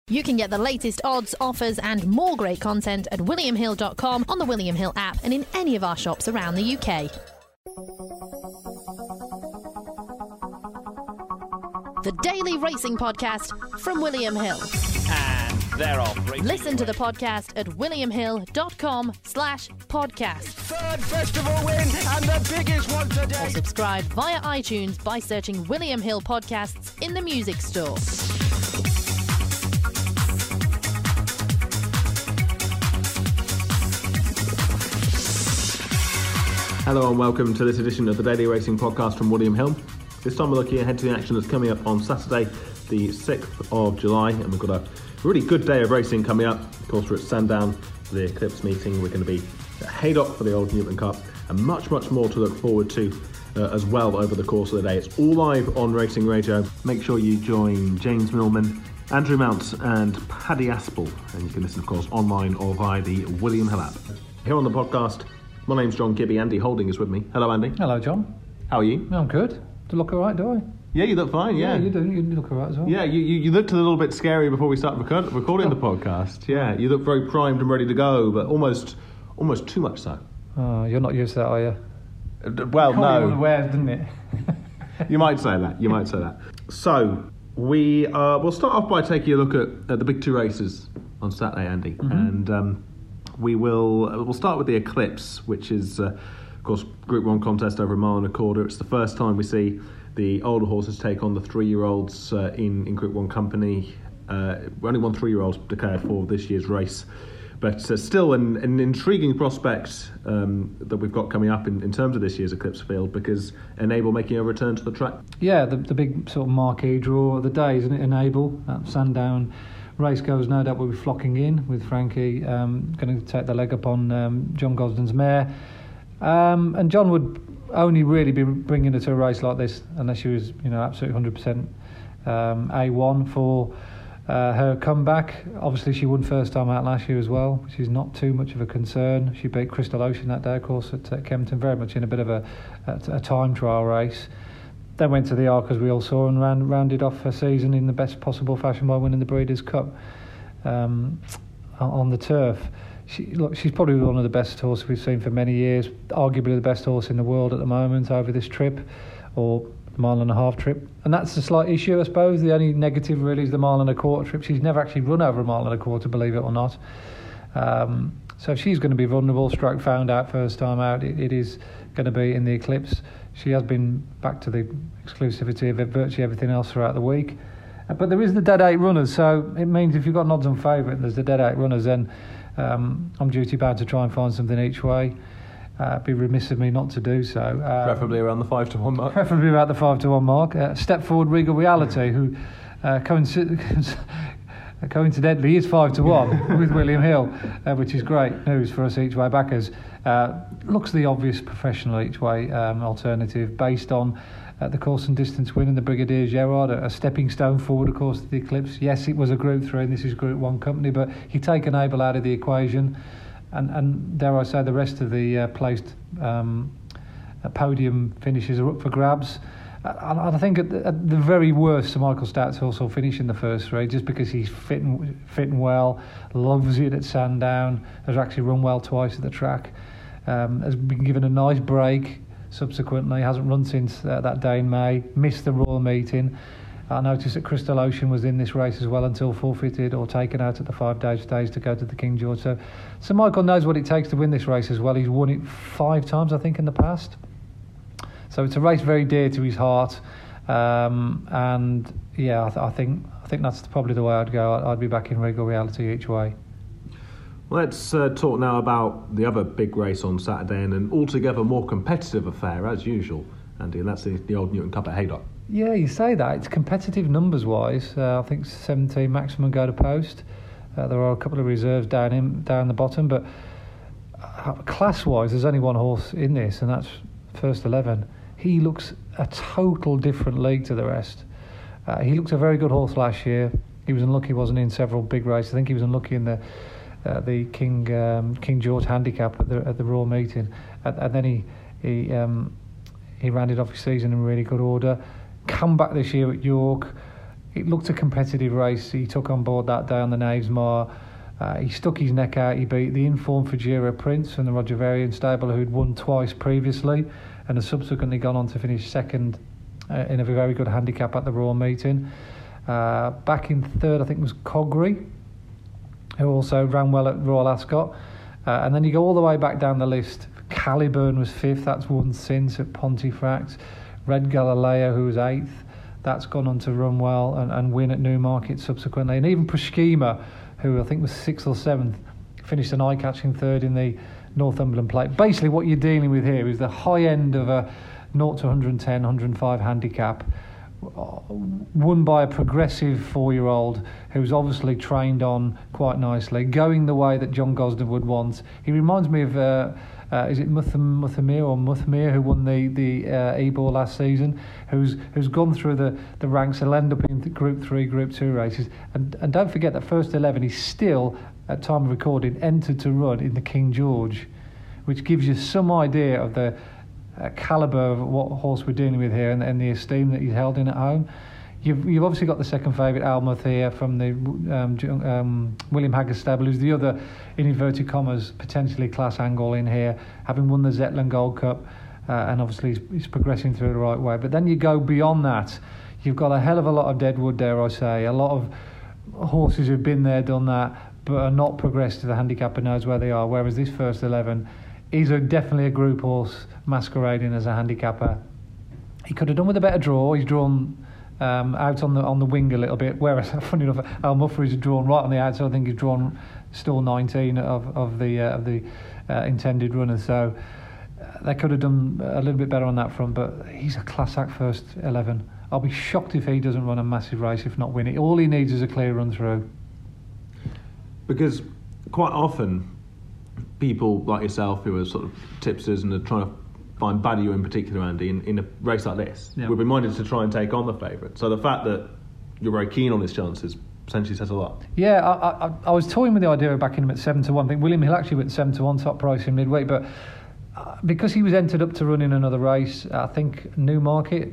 You can get the latest odds, offers and more great content at williamhill.com, on the William Hill app and in any of our shops around the UK. The Daily Racing Podcast from William Hill. And they're off. Listen to the podcast at williamhill.com/podcast. Third festival win and the biggest one today. Or subscribe via iTunes by searching William Hill Podcasts in the music store. Hello and welcome to this edition of the Daily Racing Podcast from William Hill. This time we're looking ahead to the action that's coming up on Saturday, the 6th of July, and we've got a really good day of racing coming up. Of course, we're at Sandown for the Eclipse meeting. We're going to be at Haydock for the Old Newton Cup, and much more to look forward to as well over the course of the day. It's all live on Racing Radio. Make sure you join James Millman, Andrew Mounts and Paddy Aspel, and you can listen, of course, online or via the William Hill app. Here on the podcast, my name's John Gibby. Andy Holding is with me. Hello, Andy. Hello, John. How are you? I'm good. Do I look all right, do I? Yeah, you look fine, yeah. You do. You look all right as well. Yeah, you looked a little bit scary before we started recording the podcast. Yeah, you look very primed and ready to go, but almost too much so. Oh, you're not used to that, are you? Well, no. Unawares, didn't it? You might say that. So, we'll start off by taking a look at the big two races on Saturday, Andy. Mm-hmm. And we'll start with the Eclipse, which is, of course, Group 1 contest over a mile and a quarter. It's the first time we see the older horses take on the 3-year-olds in Group 1 company. Only one 3-year-old declared for this year's race. But still an intriguing prospect that we've got coming up in terms of this year's Eclipse field, because Enable making a return to the track. Yeah, the big sort of marquee draw of the day, isn't it? Enable, Sandown. Racegoers no doubt will be flocking in, with Frankie going to take the leg up on John Gosden's mare. And John would only really be bringing her to a race like this unless she was, absolutely 100% A1 for her comeback. Obviously, she won first time out last year as well, which is not too much of a concern. She beat Crystal Ocean that day, of course, at Kempton, very much in a bit of a time trial race. Then went to the Arc, as we all saw, and rounded off her season in the best possible fashion by winning the Breeders' Cup on the turf. She's probably one of the best horses we've seen for many years, arguably the best horse in the world at the moment over this trip, or mile and a half trip. And that's the slight issue, I suppose. The only negative really is the mile and a quarter trip. She's never actually run over a mile and a quarter, believe it or not. So if she's going to be vulnerable, stroke found out first time out, it is going to be in the Eclipse. She has been back to the exclusivity of virtually everything else throughout the week. But there is the dead 8 runners, so it means if you've got an odds on favourite and there's the dead 8 runners, then I'm duty bound to try and find something each way. It'd be remiss of me not to do so. Preferably around the 5-1 mark. Preferably about the 5-1 mark. Step Forward Regal Reality, who coincidentally is 5-1 with William Hill, which is great news for us each way backers. Looks the obvious professional each way alternative based on the course and distance win and the Brigadier Gerard, a stepping stone forward, of course, to the Eclipse. Yes, it was a Group 3 and this is Group 1 company, but he'd taken Enable out of the equation, and dare I say, the rest of the placed podium finishes are up for grabs. I think at the very worst, Sir Michael Stout's also finish in the first 3, just because he's fitting well, loves it at Sandown, has actually run well twice at the track, has been given a nice break subsequently, hasn't run since that day in May, missed the Royal Meeting. I noticed that Crystal Ocean was in this race as well until forfeited or taken out at the 5-day stage to go to the King George. So Michael knows what it takes to win this race as well. He's won it 5 times, I think, in the past. So it's a race very dear to his heart, and yeah, I think that's probably the way I'd go. I'd be back in Regal Reality each way. Let's talk now about the other big race on Saturday, and an altogether more competitive affair as usual, Andy, and that's the Old Newton Cup at Haydock. Yeah, you say that. It's competitive numbers-wise. I think 17 maximum go to post. There are a couple of reserves down the bottom, but class-wise, there's only one horse in this, and that's First 11. He looks a total different league to the rest. He looked a very good horse last year. He was unlucky, wasn't he, in several big races. I think he was unlucky in the King George Handicap at the Royal Meeting, and then he rounded off his season in really good order. Come back this year at York. it looked a competitive race. He took on board that day on the Knavesmire. He stuck his neck out. He beat the informed Fajira Prince from the Roger Varian stable, who'd won twice previously and has subsequently gone on to finish second in a very good handicap at the Royal Meeting. Back in third, I think, was Cogri, who also ran well at Royal Ascot. And then you go all the way back down the list. Caliburn was fifth, that's won since at Pontefract. Red Galileo, who was eighth, that's gone on to run well and win at Newmarket subsequently. And even Proskima, who I think was sixth or seventh, finished an eye-catching third in the Northumberland Plate. Basically, what you're dealing with here is the high end of a 0 to 110, 105 handicap, won by a progressive 4-year-old who's obviously trained on quite nicely, going the way that John Gosden would want. He reminds me of, is it Muthmir, who won the Ebor last season, who's gone through the ranks. He'll end up in Group 3, Group 2 races. And don't forget that first 11, he's still, at time of recording, entered to run in the King George, which gives you some idea of the calibre of what horse we're dealing with here and the esteem that he's held in at home. You've obviously got the second favourite, Almuth here from the William Haggas stable, who's the other, in inverted commas, potentially class angle in here, having won the Zetland Gold Cup, and obviously he's progressing through the right way. But then you go beyond that, you've got a hell of a lot of deadwood, dare I say, a lot of horses who've been there, done that, but are not progressed to the handicap and knows where they are, whereas this first 11 is definitely a group horse masquerading as a handicapper. He could have done with a better draw. He's drawn out on the wing a little bit, whereas, funny enough, Al Muffrey's drawn right on the outside. I think he's drawn still 19 of the intended runners, so they could have done a little bit better on that front, but he's a class act first 11. I'll be shocked if he doesn't run a massive race, if not win it. All he needs is a clear run through. Because quite often people like yourself who are sort of tipsters and are trying to find value in particular, Andy, in a race like this, yeah, would be minded to try and take on the favourite. So the fact that you're very keen on his chances essentially says a lot. Yeah, I was toying with the idea of backing him at 7 to 1. I think William Hill actually went 7 to 1 top price in midweek, but because he was entered up to run in another race, I think Newmarket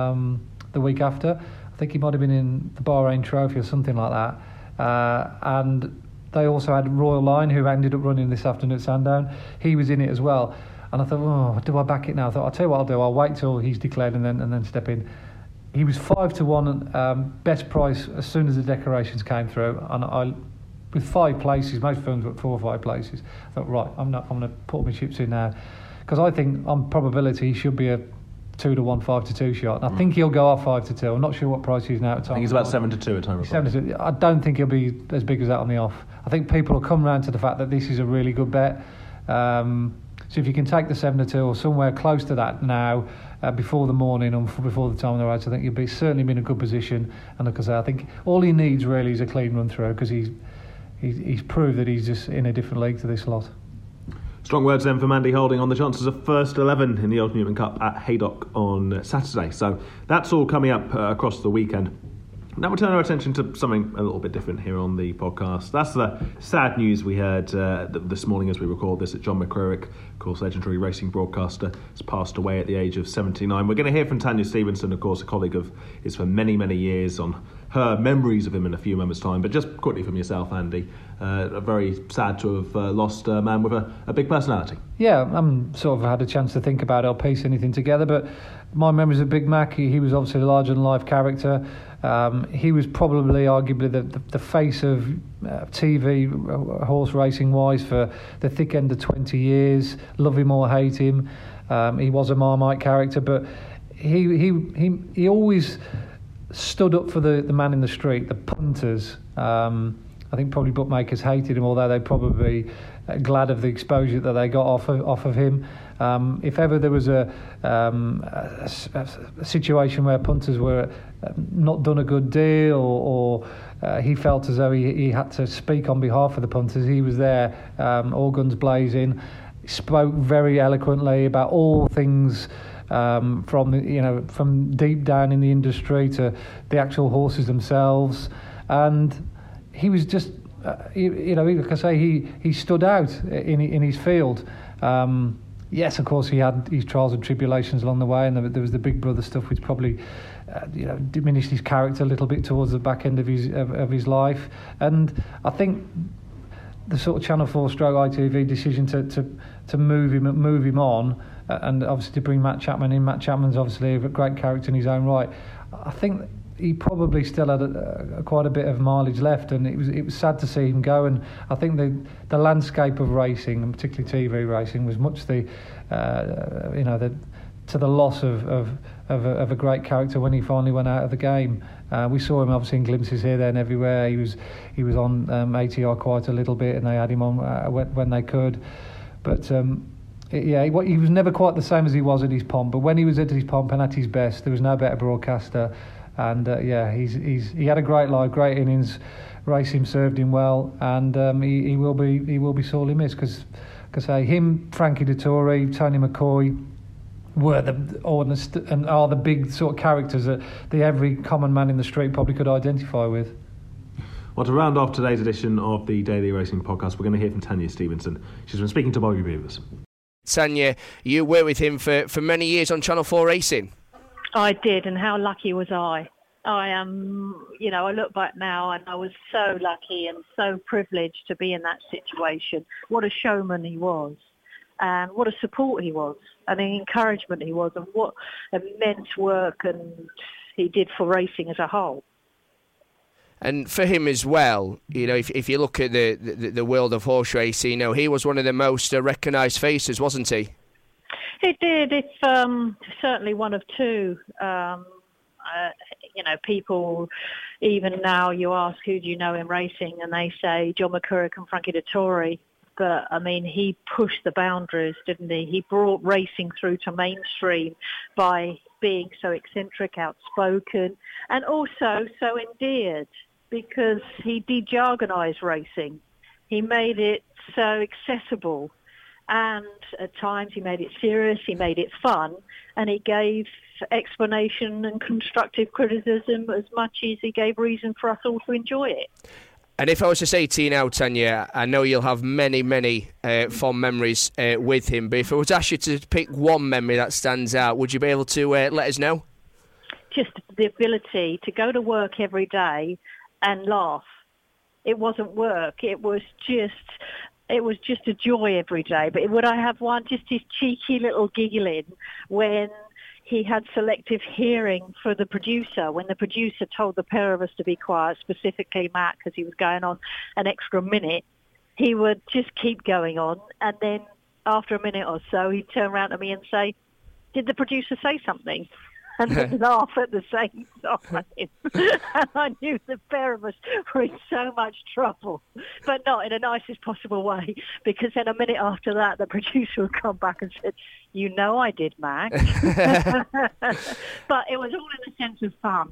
the week after, I think he might have been in the Bahrain Trophy or something like that, and they also had Royal Line, who ended up running this afternoon at Sandown. He was in it as well. And I thought, do I back it now? I thought, I'll tell you what I'll do. I'll wait till he's declared and then step in. He was 5 to 1, best price as soon as the decorations came through. And with 5 places, most firms were at 4 or 5 places. I thought, right, I'm going to put my chips in now, because I think on probability he should be a 2 to 1, 5 to 2 shot. And I think he'll go off 5 to 2. I'm not sure what price he's now at time. I think he's about 7 to 2 at time. 7 to 2. I don't think he'll be as big as that on the off. I think people will come round to the fact that this is a really good bet. So if you can take the 7 to 2 or somewhere close to that now, before the morning or before the time of the race, I think you'll be certainly be in a good position. And like I say, I think all he needs really is a clean run through, because he's proved that he's just in a different league to this lot. Strong words then from Andy Holding on the chances of first 11 in the Old Newman Cup at Haydock on Saturday. So that's all coming up across the weekend. Now we'll turn our attention to something a little bit different here on the podcast. That's the sad news we heard this morning as we record this, that John McCririck, of course, legendary racing broadcaster, has passed away at the age of 79. We're going to hear from Tanya Stevenson, of course, a colleague of his for many, many years, on her memories of him in a few moments' time. But just quickly from yourself, Andy, very sad to have lost a man with a big personality. Yeah, I'm sort of had a chance to think about it or piece anything together, but my memories of Big Mac, he was obviously a larger-than-life character. He was probably arguably the face of TV horse racing wise for the thick end of 20 years. Love him or hate him, he was a Marmite character, but he always stood up for the man in the street, the punters. I think probably bookmakers hated him, although they probably glad of the exposure that they got off of him. If ever there was a situation where punters were not done a good deal, or he felt as though he had to speak on behalf of the punters, he was there, all guns blazing, spoke very eloquently about all things, from deep down in the industry to the actual horses themselves. And he was just, like I say, he stood out in his field. Yes, of course, he had his trials and tribulations along the way, and there was the Big Brother stuff, which probably, diminished his character a little bit towards the back end of his life. And I think the sort of Channel 4 / ITV decision to move him on, and obviously to bring Matt Chapman in. Matt Chapman's obviously a great character in his own right. I think he probably still had quite a bit of mileage left, and it was sad to see him go. And I think the landscape of racing, and particularly TV racing, was much to the loss of a great character when he finally went out of the game. We saw him obviously in glimpses here, there, and everywhere. He was on ATI quite a little bit, and they had him on when they could. But he was never quite the same as he was at his pomp. But when he was at his pomp and at his best, there was no better broadcaster. And he had a great life, great innings. Racing served him well, and he will be sorely missed because him, Frankie Dettori, Tony McCoy were are the big sort of characters that every common man in the street probably could identify with. Well, to round off today's edition of the Daily Racing Podcast, we're going to hear from Tanya Stevenson. She's been speaking to Bobby Beavers. Tanya, you were with him for many years on Channel 4 Racing. I did, and how lucky was I? I am, I look back now and I was so lucky and so privileged to be in that situation. What a showman he was, and what a support he was, and the encouragement he was, and what immense work and he did for racing as a whole. And for him as well, if you look at the world of horse racing, he was one of the most recognised faces, wasn't he? He did. It's certainly one of two. People, even now you ask who do you know in racing, and they say John McCurrick and Frankie Dettori. But, he pushed the boundaries, didn't he? He brought racing through to mainstream by being so eccentric, outspoken, and also so endeared, because he de-jargonised racing. He made it so accessible. And at times he made it serious, he made it fun, and he gave explanation and constructive criticism as much as he gave reason for us all to enjoy it. And if I was to say to you now, Tanya, I know you'll have many, many fond memories with him, but if I was to ask you to pick one memory that stands out, would you be able to let us know? Just the ability to go to work every day and laugh. It wasn't work, it was just a joy every day. But would I have one, just his cheeky little giggling when he had selective hearing for the producer, when the producer told the pair of us to be quiet, specifically Matt, because he was going on an extra minute. He would just keep going on, and then after a minute or so, he'd turn around to me and say, "Did the producer say something?" And then laugh at the same time. And I knew the pair of us were in so much trouble, but not in the nicest possible way, because then a minute after that, the producer would come back and said, I did, Mac. But it was all in a sense of fun.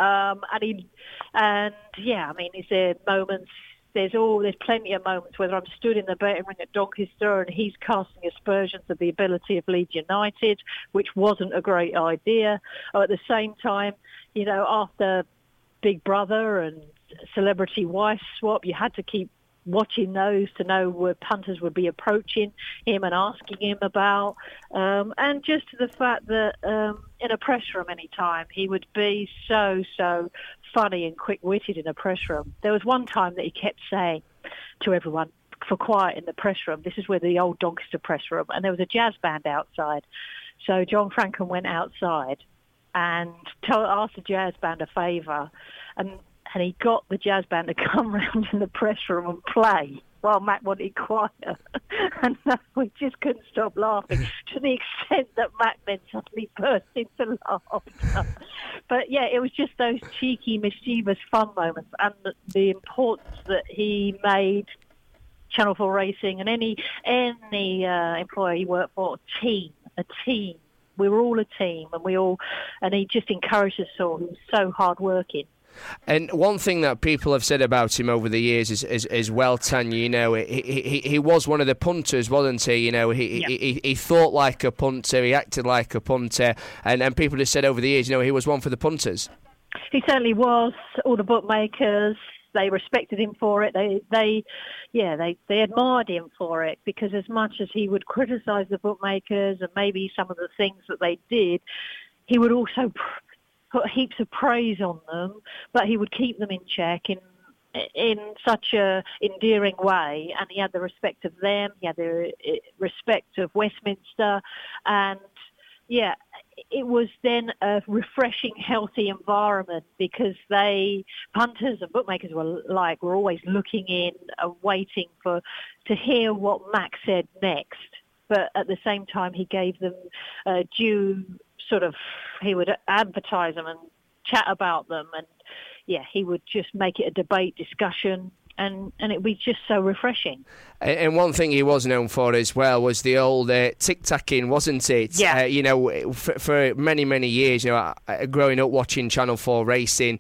Is there moments? There's plenty of moments, whether I'm stood in the betting ring at Doncaster and he's casting aspersions of the ability of Leeds United, which wasn't a great idea. Or at the same time, after Big Brother and Celebrity Wife Swap, you had to keep watching those to know where punters would be approaching him and asking him about. And just the fact that in a press room any time, he would be so funny and quick-witted in a press room. There was one time that he kept saying to everyone, for quiet in the press room, this is where the old Doncaster press room, and there was a jazz band outside. So John Franken went outside and asked the jazz band a favour, and he got the jazz band to come round in the press room and play while Matt wanted quiet. And we just couldn't stop laughing, to the extent that Matt then suddenly burst into laughter. But yeah, it was just those cheeky, mischievous fun moments, and the importance that he made Channel 4 Racing and any employer he worked for, a team. We were all a team, and he just encouraged us all. He was so hard-working. And one thing that people have said about him over the years is well, Tanya, he was one of the punters, wasn't he? He thought like a punter, he acted like a punter, and people have said over the years, he was one for the punters. He certainly was. All the bookmakers, they respected him for it. They admired him for it, because as much as he would criticise the bookmakers and maybe some of the things that they did, he would also put heaps of praise on them, but he would keep them in check in such a endearing way, and he had the respect of them, he had the respect of Westminster, and it was then a refreshing, healthy environment, because punters and bookmakers were always looking in and waiting to hear what Max said next. But at the same time, he gave them due he would advertise them and chat about them, and he would just make it a debate discussion. And it would be just so refreshing. And one thing he was known for as well was the old tic-tacking, wasn't it? Yeah. For many, many years, growing up watching Channel 4 racing,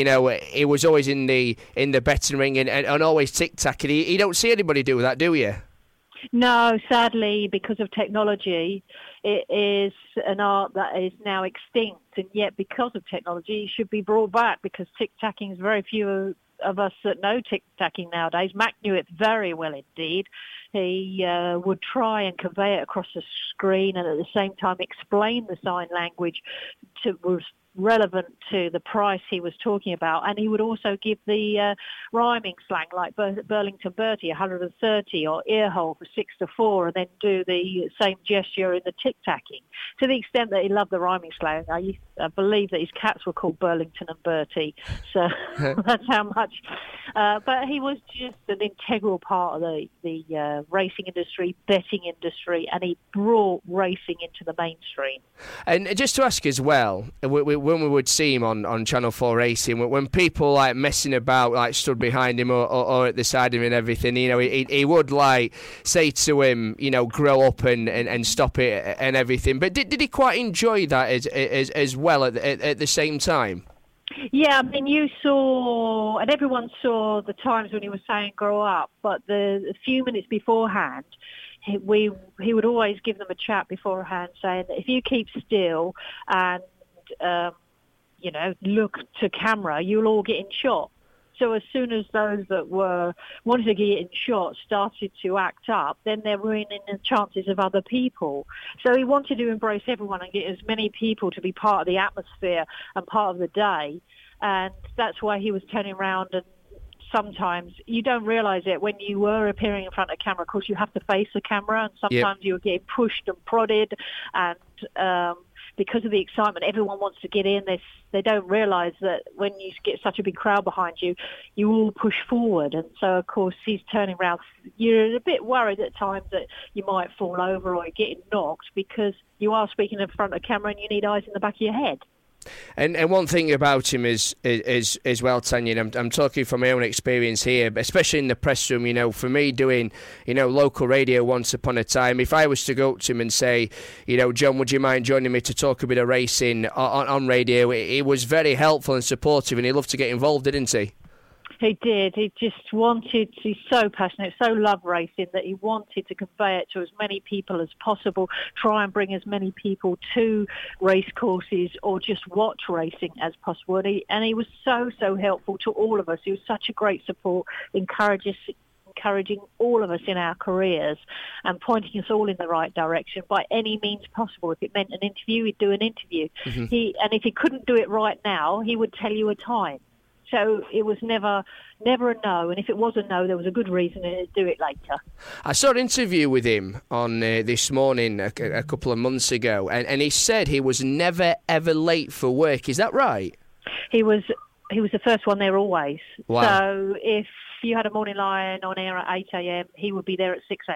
it was always in the betting ring and always tic-tacking. You don't see anybody do that, do you? No, sadly, because of technology, it is an art that is now extinct. And yet, because of technology, it should be brought back, because tic-tacking is very few of us that know tic-tacking nowadays. Mac knew it very well indeed. He would try and convey it across the screen, and at the same time explain the sign language was relevant to the price he was talking about. And he would also give the rhyming slang, like Burlington Bertie, 130, or earhole for 6-4, and then do the same gesture in the tic-tacking. To the extent that he loved the rhyming slang, I believe that his cats were called Burlington and Bertie. So that's how much. But he was just an integral part of the racing industry, betting industry, and he brought racing into the mainstream. And just to ask as well, when we would see him on Channel 4 Racing, when people like messing about, like stood behind him or at the side of him and everything, he would like say to him, grow up and stop it and everything. But did he quite enjoy that as well at the same time? Yeah, I mean, you saw, and everyone saw the times when he was saying grow up, but the few minutes beforehand, he would always give them a chat beforehand saying that if you keep still and look to camera, you'll all get in shot. So as soon as those that wanted to get in shot started to act up, then they're ruining the chances of other people. So he wanted to embrace everyone and get as many people to be part of the atmosphere and part of the day. And that's why he was turning around, and sometimes you don't realise it when you were appearing in front of camera. Of course, you have to face the camera, and sometimes you were getting pushed and prodded, and because of the excitement, everyone wants to get in. They don't realise that when you get such a big crowd behind you, you all push forward. And so, of course, he's turning around. You're a bit worried at times that you might fall over or getting knocked, because you are speaking in front of camera and you need eyes in the back of your head. And one thing about him is well, Tanya, and I'm talking from my own experience here, especially in the press room, for me doing, local radio once upon a time, if I was to go up to him and say, John, would you mind joining me to talk a bit of racing on radio, he was very helpful and supportive, and he loved to get involved, didn't he? He did. He just wanted, he's so passionate, so loved racing, that he wanted to convey it to as many people as possible, try and bring as many people to race courses or just watch racing as possible. And he was so helpful to all of us. He was such a great support, encouraging all of us in our careers and pointing us all in the right direction by any means possible. If it meant an interview, he'd do an interview. Mm-hmm. And if he couldn't do it right now, he would tell you a time. So it was never a no, and if it was a no, there was a good reason to do it later. I saw an interview with him on This Morning a couple of months ago, and he said he was never, ever late for work. Is that right? He was the first one there always. Wow. So if you had a morning line on air at 8 a.m, he would be there at 6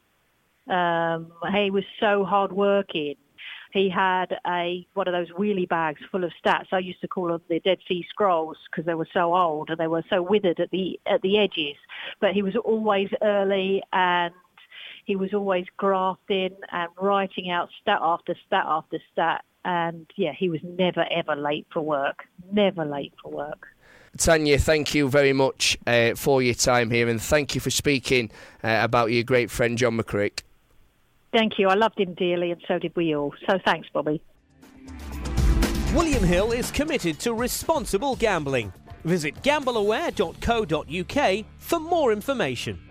a.m. He was so hard-working. He had one of those wheelie bags full of stats. I used to call them the Dead Sea Scrolls because they were so old and they were so withered at the edges. But he was always early, and he was always grafting and writing out stat after stat after stat. And yeah, he was never ever late for work. Never late for work. Tanya, thank you very much for your time here, and thank you for speaking about your great friend John McCrick. Thank you. I loved him dearly, and so did we all. So thanks, Bobby. William Hill is committed to responsible gambling. Visit gambleaware.co.uk for more information.